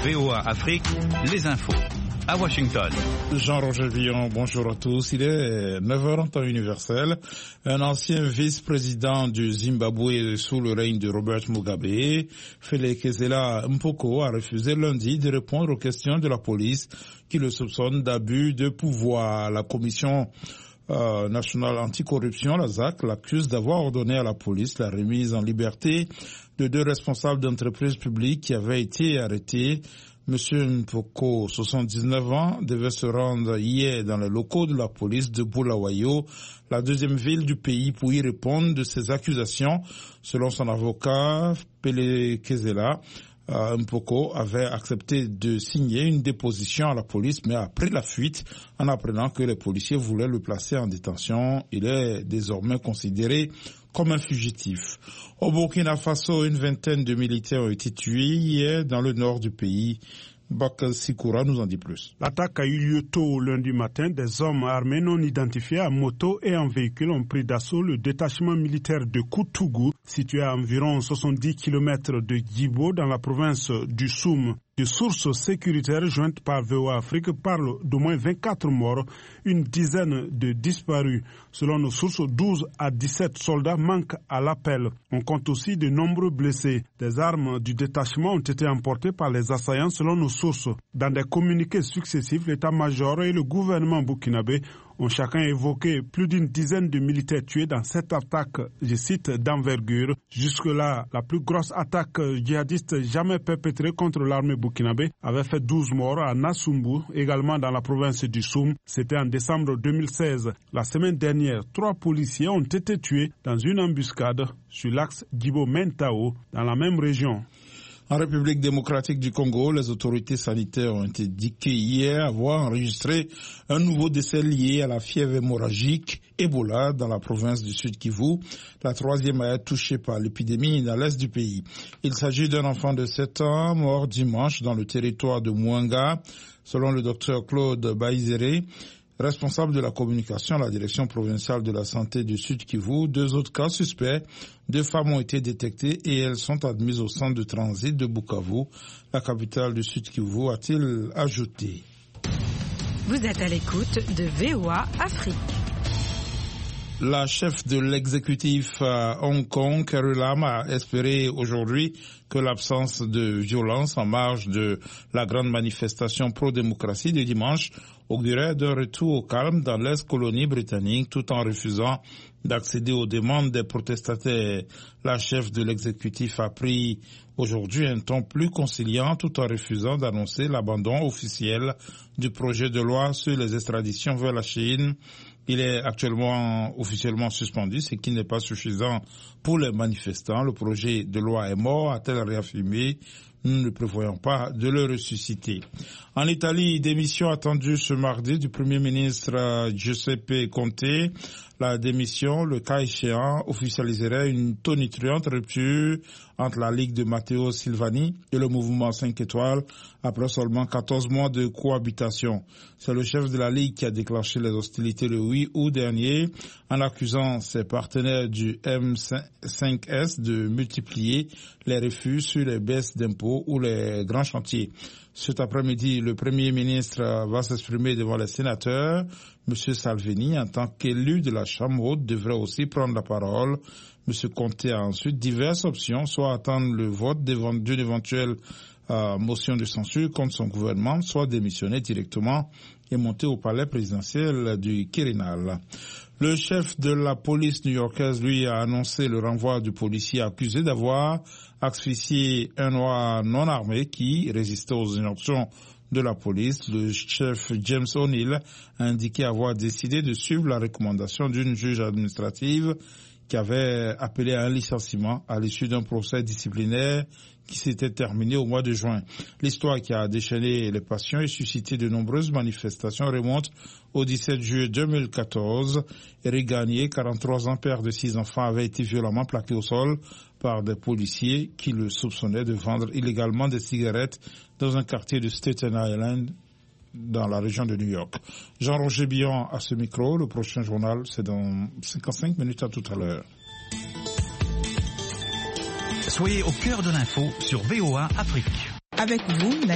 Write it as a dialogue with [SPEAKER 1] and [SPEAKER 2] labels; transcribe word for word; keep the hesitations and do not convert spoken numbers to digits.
[SPEAKER 1] V O A Afrique, les infos. À Washington.
[SPEAKER 2] Jean-Roger Villon, bonjour à tous. Il est neuf heures en temps universel. Un ancien vice-président du Zimbabwe sous le règne de Robert Mugabe, Felekezela Mpoko, a refusé lundi de répondre aux questions de la police qui le soupçonne d'abus de pouvoir. La commission euh, nationale anticorruption, la S A C, l'accuse d'avoir ordonné à la police la remise en liberté de deux responsables d'entreprises publiques qui avaient été arrêtés. Monsieur Mpoko, soixante-dix-neuf ans, devait se rendre hier dans les locaux de la police de Bulawayo, la deuxième ville du pays, pour y répondre de ces accusations. Selon son avocat, Felekezela euh, Mpoko avait accepté de signer une déposition à la police, mais a pris la fuite en apprenant que les policiers voulaient le placer en détention. Il est désormais considéré comme un fugitif. Au Burkina Faso, une vingtaine de militaires ont été tués hier dans le nord du pays. Bakal Sikoura nous en dit plus.
[SPEAKER 3] L'attaque a eu lieu tôt lundi matin. Des hommes armés non identifiés à moto et en véhicule ont pris d'assaut le détachement militaire de Koutougou, situé à environ soixante-dix kilomètres de Djibo dans la province du Soum. Des sources sécuritaires jointes par V O A Afrique parlent d'au moins vingt-quatre morts, une dizaine de disparus. Selon nos sources, douze à dix-sept soldats manquent à l'appel. On compte aussi de nombreux blessés. Des armes du détachement ont été emportées par les assaillants selon nos sources. Dans des communiqués successifs, l'état-major et le gouvernement burkinabé ont chacun évoqué plus d'une dizaine de militaires tués dans cette attaque, je cite, d'envergure. Jusque-là, la plus grosse attaque djihadiste jamais perpétrée contre l'armée burkinabé avait fait douze morts à Nassumbu, également dans la province du Soum. C'était en décembre deux mille seize. La semaine dernière, trois policiers ont été tués dans une embuscade sur l'axe Djibo-Mentao, dans la même région.
[SPEAKER 2] En République démocratique du Congo, les autorités sanitaires ont indiqué hier avoir enregistré un nouveau décès lié à la fièvre hémorragique Ebola dans la province du Sud Kivu, la troisième à être touchée par l'épidémie dans l'est du pays. Il s'agit d'un enfant de sept ans mort dimanche dans le territoire de Mwanga, selon le docteur Claude Baïzéré, responsable de la communication à la direction provinciale de la santé du Sud Kivu. Deux autres cas suspects, deux femmes ont été détectées et elles sont admises au centre de transit de Bukavu, la capitale du Sud Kivu, a-t-il ajouté.
[SPEAKER 4] Vous êtes à l'écoute de V O A Afrique.
[SPEAKER 2] La chef de l'exécutif à Hong Kong, Carrie Lam, a espéré aujourd'hui que l'absence de violence en marge de la grande manifestation pro-démocratie de dimanche augurait d'un retour au calme dans l'ex-colonie britannique tout en refusant d'accéder aux demandes des protestataires. La chef de l'exécutif a pris aujourd'hui un ton plus conciliant tout en refusant d'annoncer l'abandon officiel du projet de loi sur les extraditions vers la Chine. Il est actuellement officiellement suspendu, ce qui n'est pas suffisant pour les manifestants. Le projet de loi est mort, a-t-elle réaffirmé. Nous ne prévoyons pas de le ressusciter. En Italie, démission attendue ce mardi du Premier ministre Giuseppe Conte. La démission, le cas échéant, officialiserait une tonitruante rupture entre la Ligue de Matteo Silvani et le mouvement cinq étoiles après seulement quatorze mois de cohabitation. C'est le chef de la Ligue qui a déclenché les hostilités le huit août dernier en accusant ses partenaires du M cinq S de multiplier les refus sur les baisses d'impôts ou les grands chantiers. Cet après-midi, le Premier ministre va s'exprimer devant les sénateurs. Monsieur Salvini, en tant qu'élu de la Chambre haute, devrait aussi prendre la parole. Monsieur Conte a ensuite diverses options, soit attendre le vote d'une éventuelle euh, motion de censure contre son gouvernement, soit démissionner directement et monter au palais présidentiel du Quirinal. Le chef de la police new-yorkaise, lui, a annoncé le renvoi du policier accusé d'avoir asphyxié un noir non armé qui résistait aux injonctions de la police. Le chef James O'Neill a indiqué avoir décidé de suivre la recommandation d'une juge administrative qui avait appelé à un licenciement à l'issue d'un procès disciplinaire qui s'était terminé au mois de juin. L'histoire qui a déchaîné les passions et suscité de nombreuses manifestations remonte au dix-sept juillet deux mille quatorze. Eric Gagné, quarante-trois ans, père de six enfants, avait été violemment plaqué au sol par des policiers qui le soupçonnaient de vendre illégalement des cigarettes dans un quartier de Staten Island dans la région de New York. Jean-Roger Billon à ce micro. Le prochain journal, c'est dans cinquante-cinq minutes. À tout à l'heure.
[SPEAKER 1] Soyez au cœur de l'info sur V O A Afrique.
[SPEAKER 4] Avec vous,